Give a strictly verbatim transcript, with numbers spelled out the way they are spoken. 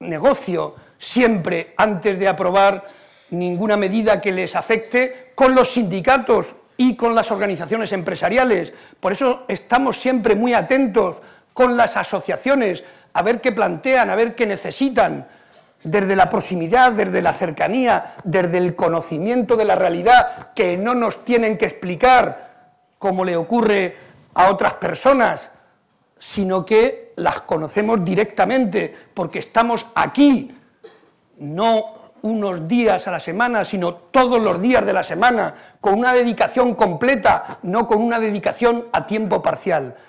negocio siempre antes de aprobar ninguna medida que les afecte con los sindicatos y con las organizaciones empresariales. Por eso estamos siempre muy atentos con las asociaciones a ver qué plantean, a ver qué necesitan, desde la proximidad, desde la cercanía, desde el conocimiento de la realidad, que no nos tienen que explicar como le ocurre a otras personas, sino que las conocemos directamente, porque estamos aquí, no unos días a la semana, sino todos los días de la semana, con una dedicación completa, no con una dedicación a tiempo parcial.